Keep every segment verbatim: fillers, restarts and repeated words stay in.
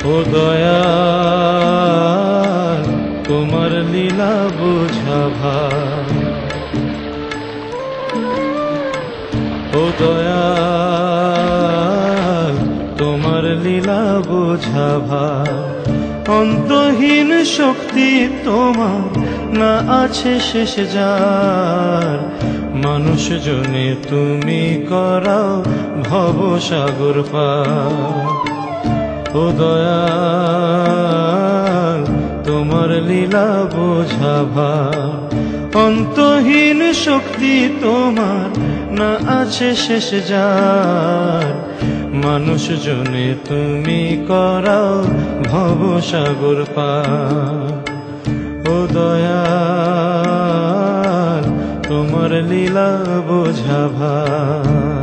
ও দয়াল তোমার লীলা বোঝা ভার, ও দয়াল তোমার লীলা বোঝা ভার। অন্তহীন শক্তি তোমার না আছে শেষ যার, মানুষ জনে তুমি করাও ভব সাগর পার। ও দয়াল তোমার লীলা বোঝা ভার। অন্তহীন শক্তি তোমার না আছে শেষ যার, মানুষ জনে তুমি করাও ভব সাগর পার। ও দয়াল তোমার লীলা বোঝা ভার।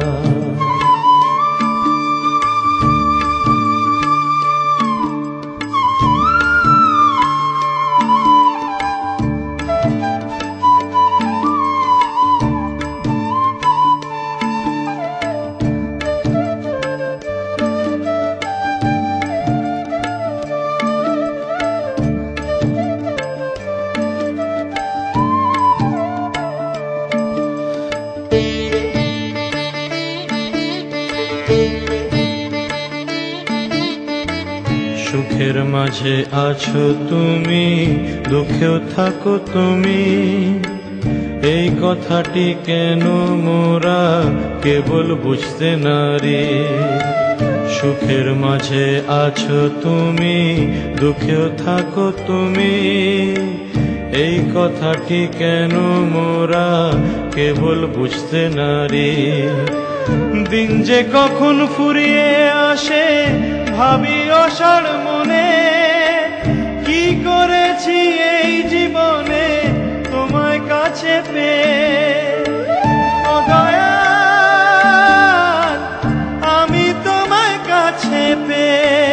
সুখের মাঝে আছো তুমি, দুঃখেও থাকো তুমি, এই কথাটি কেন মোরা কেবল বুঝতে নারি। সুখের মাঝে আছো তুমি, দুঃখেও থাকো তুমি, এই কথাটি কেন মোরা কেবল বুঝতে নারি। দিন যে কখন ফুরিয়ে আসে ভাবি অসাড় মনে, কি করেছি এই জীবনে তোমায় কাছে পেয়ে। ও দয়াল আমি তোমায় কাছে পেয়ে,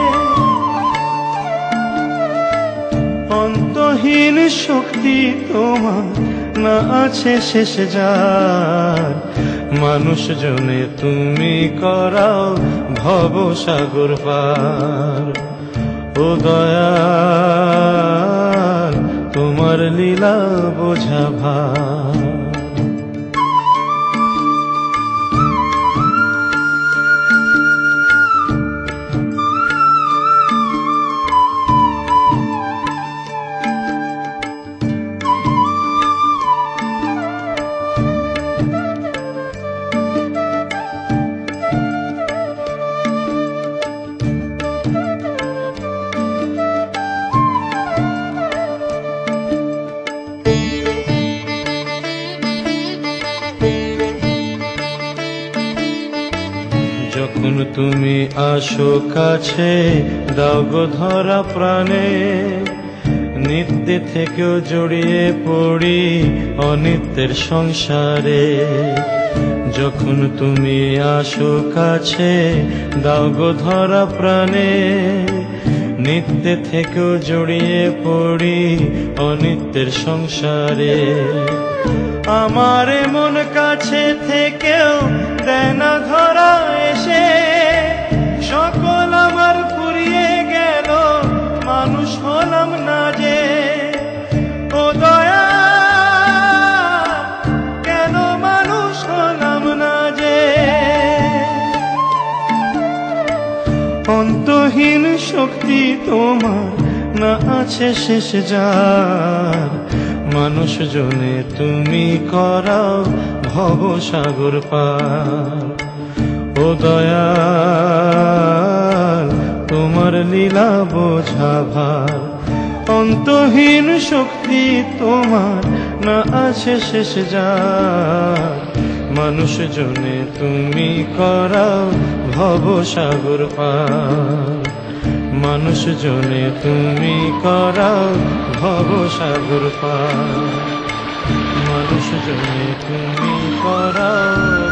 অন্তহীন শক্তি তোমার না আছে শেষ যার, মানুষ জনে তুমি করাও ভব সাগর পার। ও দয়াল তোমার লীলা বোঝা ভার। যখন তুমি আসো কাছে দাও গো ধরা প্রাণে, নিত্যে থেকেও জড়িয়ে পড়ি অনিত্যের সংসারে। যখন তুমি আসো কাছে দাও গো ধরা প্রাণে, নিত্যে থেকেও জড়িয়ে পড়ি অনিত্যের সংসারে। আমার মন কাছে থেকেও দেয় না ধরা এসে, সকল আমার ফুরিয়ে গেল মানুষ হলাম না যে। ও দয়া কেন মানুষ হলাম না যে। অন্তহীন শক্তি তোমার না আছে শেষ যার, মানুষ জনে তুমি করাও ভব সাগর পার। ও দয়াল তোমার লীলা বোঝা ভার। অন্তহীন শক্তি তোমার না আছে শেষ যার, মানুষ জনে তুমি করাও ভব সাগর পার। মানুষ জনে তুমি করাও ভব সাগর পার। মানুষ জনে তুমি করাও